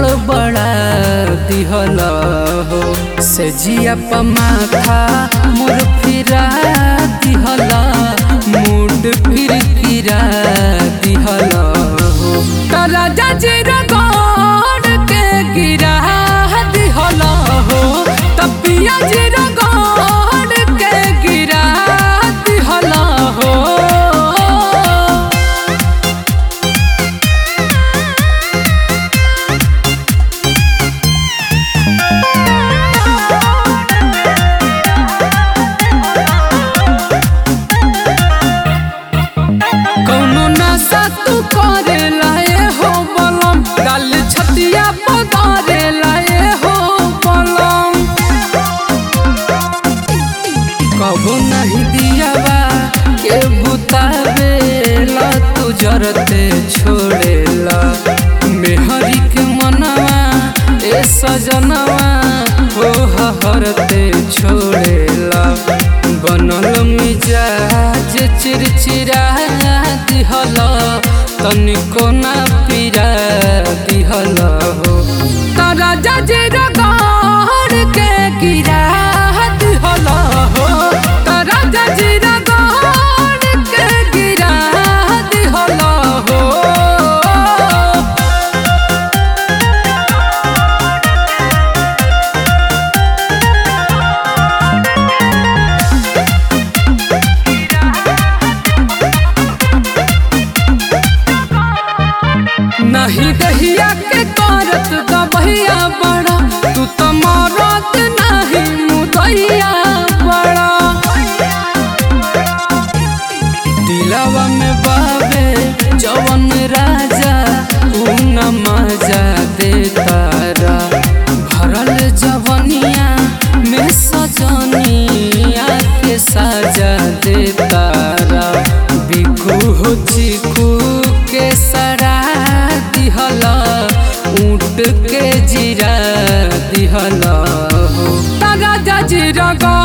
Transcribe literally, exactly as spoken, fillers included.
गड़बड़ा दिहला हो से जिया पमाथा मोर फिरा दिहला मूड फिर फिरा दिहला हो राजा जी रगड़ के गिरा दिहला हो तपिया जी रगड़ के गिरा दिहला हो कौनो नशा तू करे लाए हो बलम गाल छतिया पगारे लाए हो बलम कबो नहीं दियावा के बुतावे ला तू जरते छोड़ेला मेहरी के मनवा ए सजनवा हो हरते छोड़ेला बनल मिजाज चिरचिरा दिहला तनिको ना पीरा दिहला हो राजा जी रगड़ के गिरा दिहला हो राजा जी रगड़ के गिरा दिहला हो नहीं दहिया के करत दबहिया बड़ा तू तो मरत नहीं मुदैया बड़ा दिलवा में बाबे जवन राजा ऊ न मजा देतारा भरल जवनिया में सजनिया के साजा देतारा बिकू हो चिकू के सरा दिहला ऊँट के जीरा दिहला हो राजा जी रगड़